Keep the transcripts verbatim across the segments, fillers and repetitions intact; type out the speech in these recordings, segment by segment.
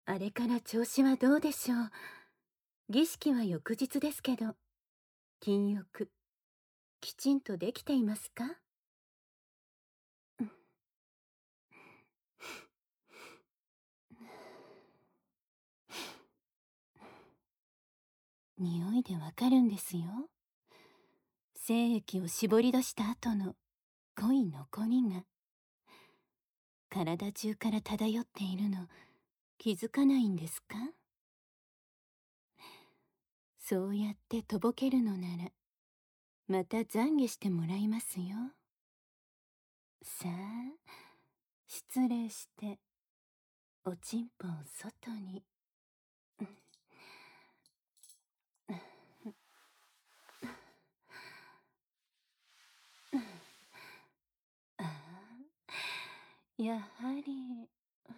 あれから調子はどうでしょう。儀式は翌日ですけど、禁欲、きちんとできていますか？匂いでわかるんですよ。精液を絞り出した後の濃い残りが、体中から漂っているの気づかないんですか？そうやってとぼけるのなら、また懺悔してもらいますよ。さあ、失礼して、おちんぽを外に。ああ、やはり、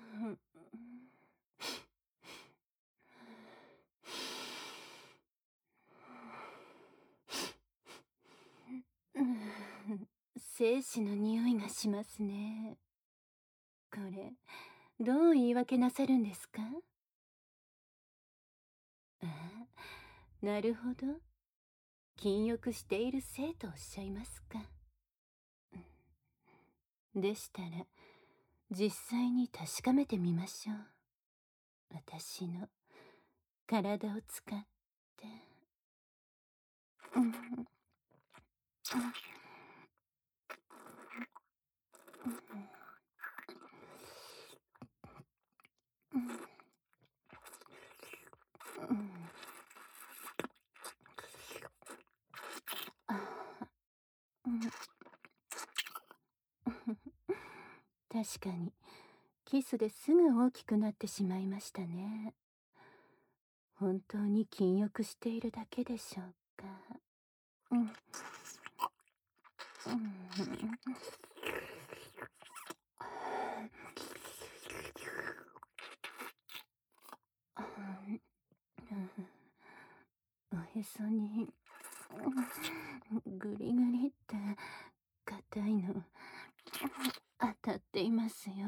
精子の匂いがしますね。これ、どう言い訳なさるんですか？ああ、なるほど。禁欲しているせいとおっしゃいますか。でしたら、実際に確かめてみましょう。私の体を使って。うん確かに、キスですぐ大きくなってしまいましたね。本当に禁欲しているだけでしょうか。うん。うん。おへそに、ぐりぐりって硬いの当たっていますよ。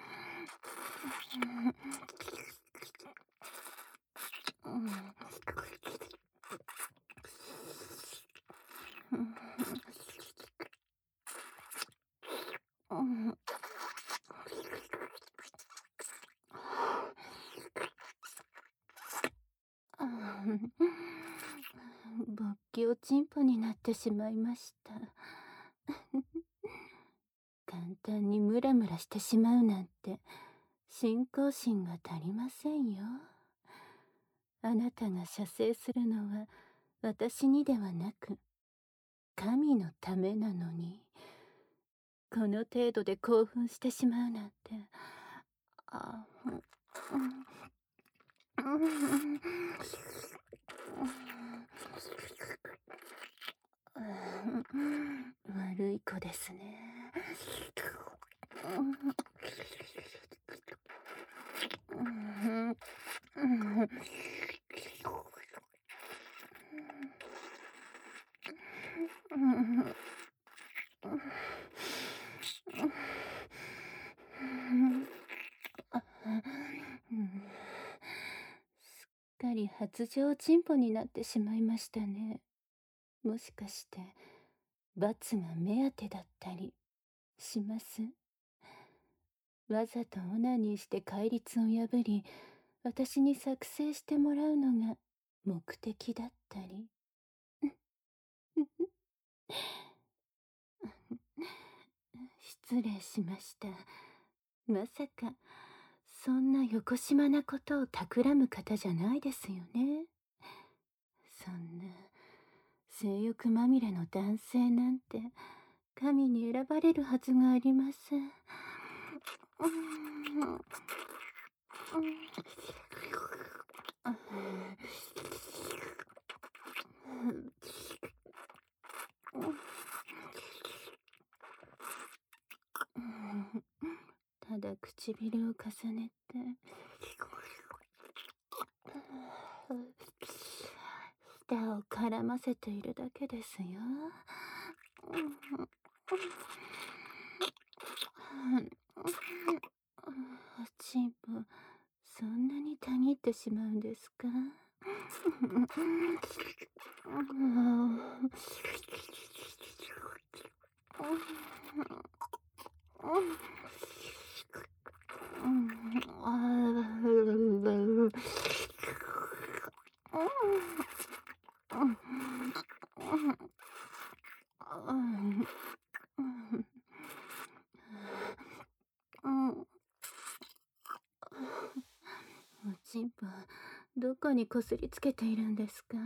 勃起おちんぽになってしまいました。簡単にムラムラしてしまうなんて信仰心が足りませんよ。あなたが射精するのは私にではなく神のためなのに、この程度で興奮してしまうなんて。あ、悪い子ですね。すっかり発情チンポになってしまいましたね。もしかして罰が目当てだったりします？わざとオナニーして戒律を破り、私に作成してもらうのが目的だったり。失礼しました。まさか、そんなよこしまなことを企む方じゃないですよね。そんな、性欲まみれの男性なんて、神に選ばれるはずがありません。ただ唇を重ねて舌を絡ませているだけですよ。おちんぽそんなにたぎってしまうんですか？おちんぽ、どこにこすりつけているんですか？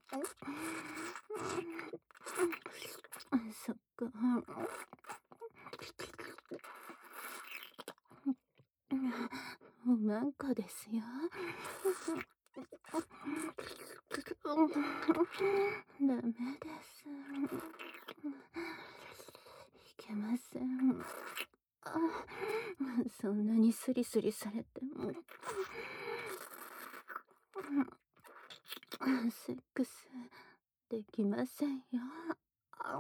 そっか。おまんこですよ。ダメです。いけません。あ、そんなにスリスリされても。セックスできませんよ。あ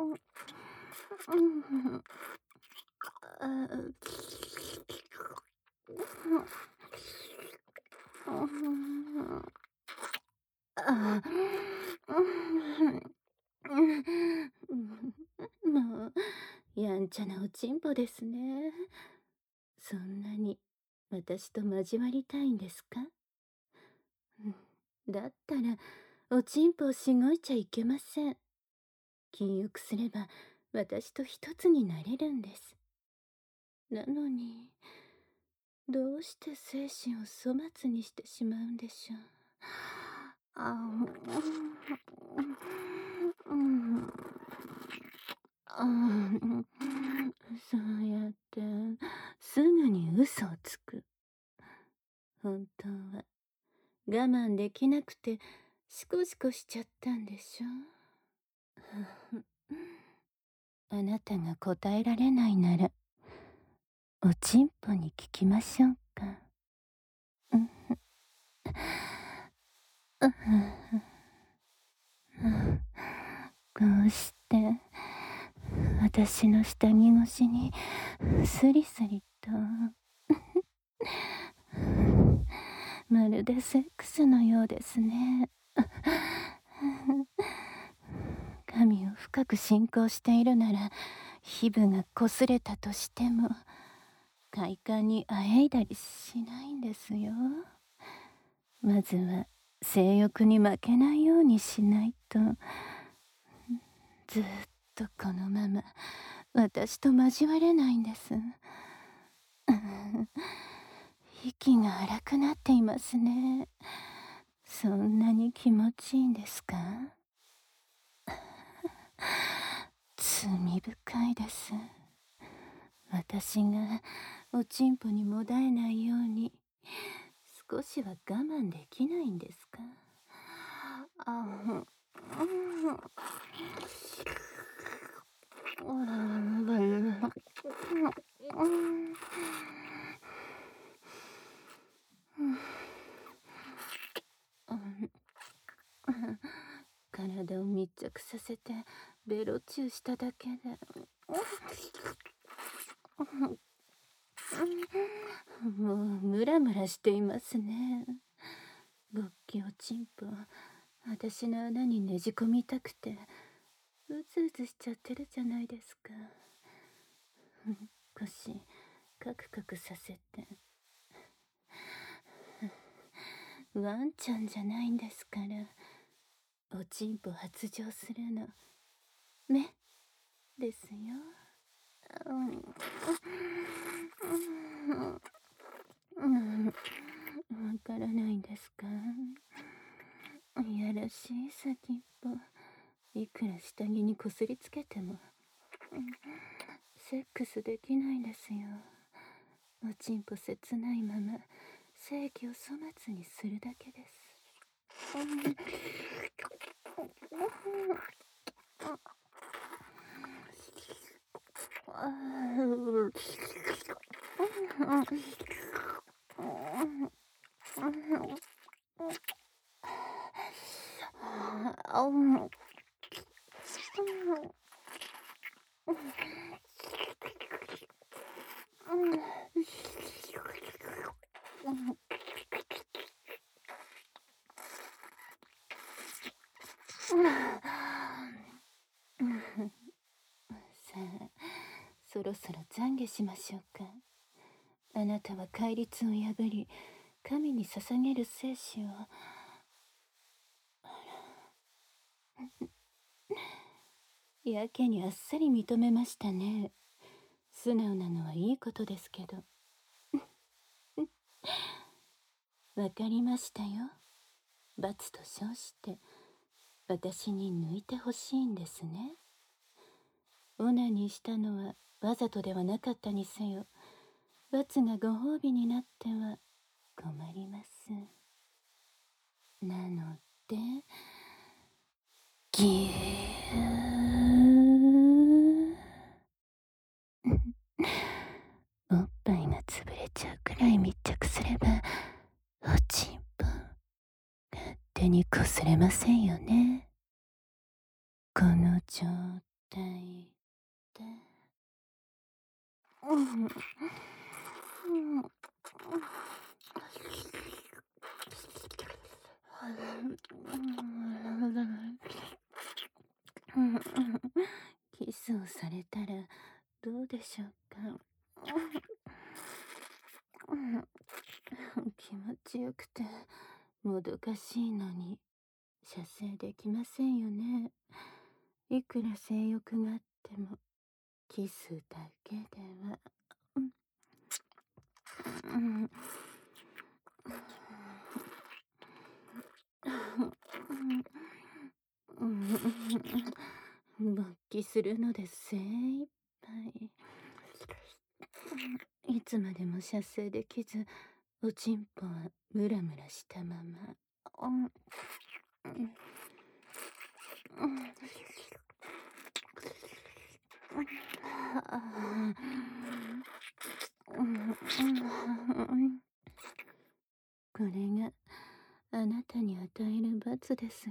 あ、もう、やんちゃなおちんぽですね。そんなに私と交わりたいんですか？だったら、おちんぽをしごいちゃいけません。禁欲すれば、私と一つになれるんです。なのに、どうして精神を粗末にしてしまうんでしょう。あうん、あそうやって、すぐに嘘をつく。本当は、我慢できなくて、シコシコしちゃったんでしょ。あなたが答えられないなら、おちんぽに聞きましょうか。うんこうして、私の下着越しに、スリスリと、まるでセックスのようですね。髪を深く進行しているなら、皮膚が擦れたとしても、快感にあえいだりしないんですよ。まずは、性欲に負けないようにしないと、ずっとこのまま、私と交われないんです。息が荒くなっていますね。そんなに気持ちいいんですか？罪深いです。私がおちんぽにもだえないように少しは我慢できないんですか？あ、うん、体を密着させてベロチューしただけでもうムラムラしていますね。勃起おちんぽ私の穴にねじ込みたくてうずうずしちゃってるじゃないですか。腰カクカクさせてワンちゃんじゃないんですから、おちんぽ発情するのねですよ。うん、うん、わからないんですか？いやらしい先っぽ、いくら下着にこすりつけても、セックスできないんですよ。おちんぽ切ないまま、性器を粗末にするだけです。 そろそろ懺悔しましょうか。あなたは戒律を破り、神に捧げる生死を。やけにあっさり認めましたね。素直なのはいいことですけど。わかりましたよ。罰と称して私に抜いてほしいんですね。オナニーしたのはわざとではなかったにせよ、罰がご褒美になっては困ります。なので、ぎゅーおっぱいが潰れちゃうくらい密着すれば、おちんぽ勝手にこすれませんよね。この状態で。うんうんキスをされたらどうでしょうか。気持ちよくてもどかしいのに射精できませんよね。いくら性欲があってもキスだけでは。うん勃起するので精一杯。いつまでも射精できず、おちんぽはムラムラしたまま。これがあなたに与える罰ですよ。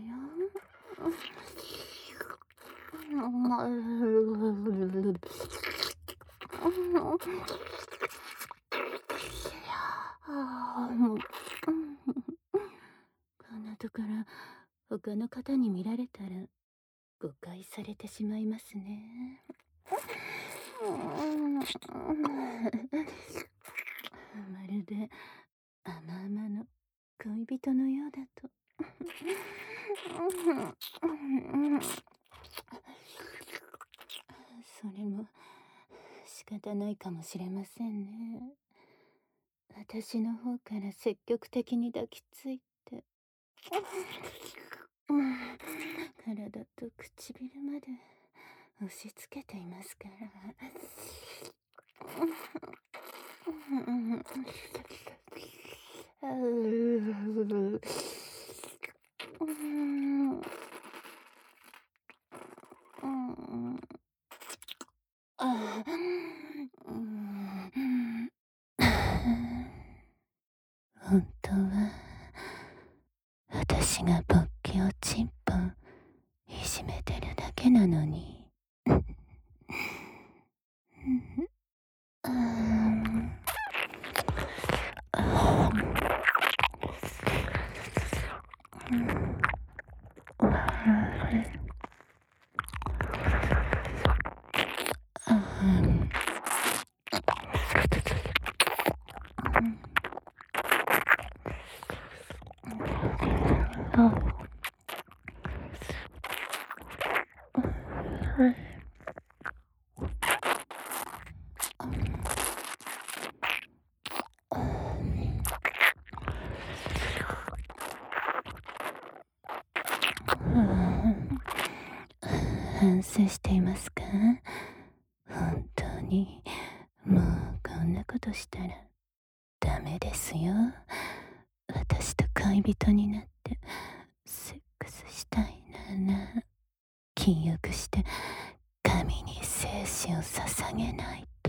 こんなところ他の方に見られたら誤解されてしまいますね。まるで甘々の恋人のようだと。それも仕方ないかもしれませんね。私の方から積極的に抱きついて体と唇まで押し付けていますから。本当は私が勃起をチンポンいじめてるだけなのに。反省していますか？本当にもうこんなことしたらダメですよ。私と恋人になってセックスしたいなら禁欲して神に生死を捧げないと。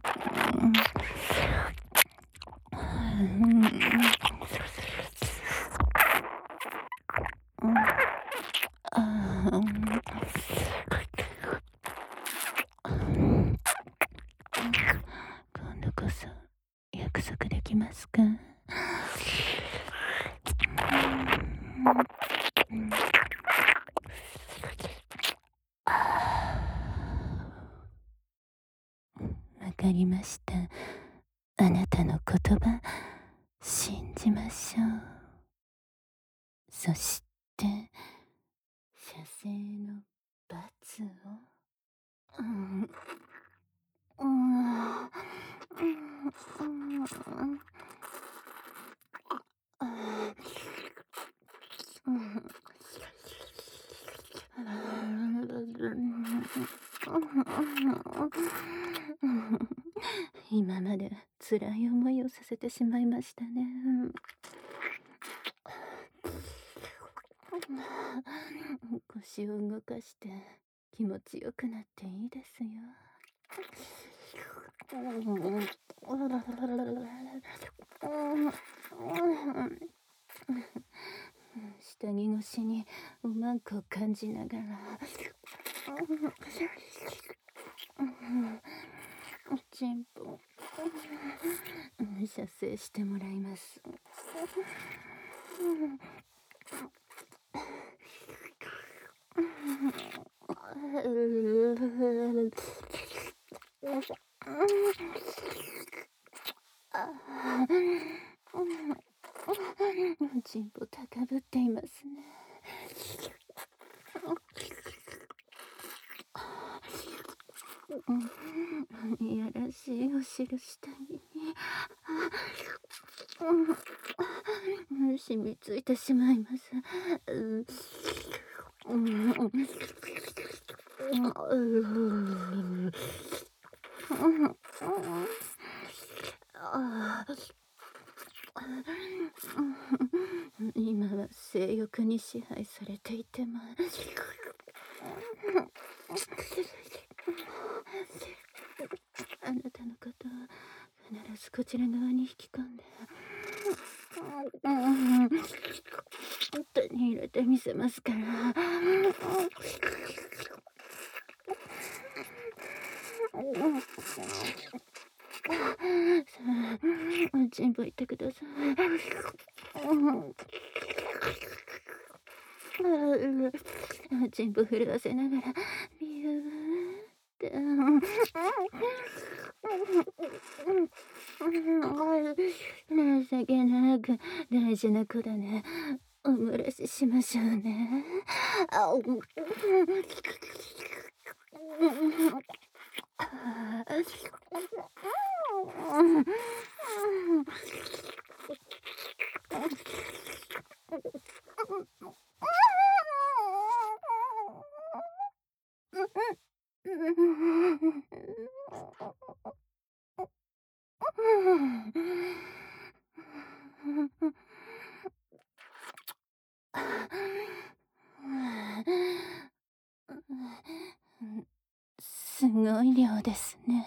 今度こそ約束できますか？ りました。あなたの言葉、信じましょう。そして、射精の罰を。うん。うん。うん。うん。今まで辛い思いをさせてしまいましたね。腰を動かして気持ちよくなっていいですよ。下着越しにおまんこを感じながらチンポ射精してもらいます。チンポ高ぶっていますね。いやらしいお汁下着に染みついてしまいます。今は性欲に支配されていてもあなたのことを必ずこちら側に引き込んで手に入れてみせますから。さあ、チンポ行ってください。チンポ震わせながらビューって情けなく大事な子だね。お漏らししましょうね。すごい量ですね。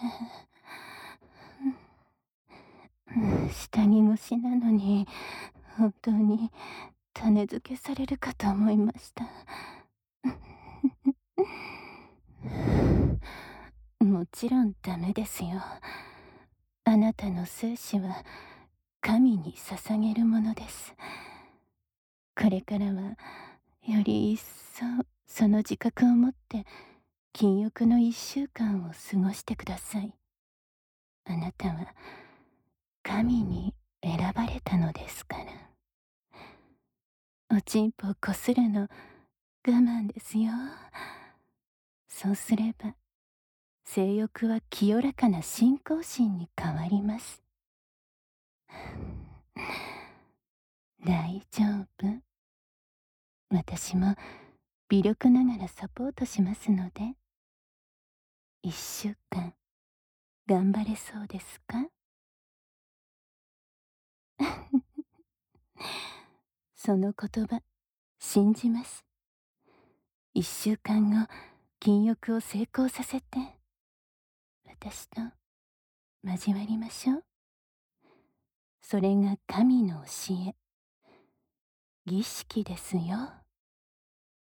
下着越しなのに本当に種付けされるかと思いました。もちろんダメですよ。あなたの精子は神に捧げるものです。これからはより一層その自覚を持って禁欲の一週間を過ごしてください。あなたは神に選ばれたのですから。おちんぽをこするの我慢ですよ。そうすれば性欲は清らかな信仰心に変わります。大丈夫。私も微力ながらサポートしますので、一週間頑張れそうですか？その言葉信じます。一週間後禁欲を成功させて私と交わりましょう。それが神の教え、儀式ですよ。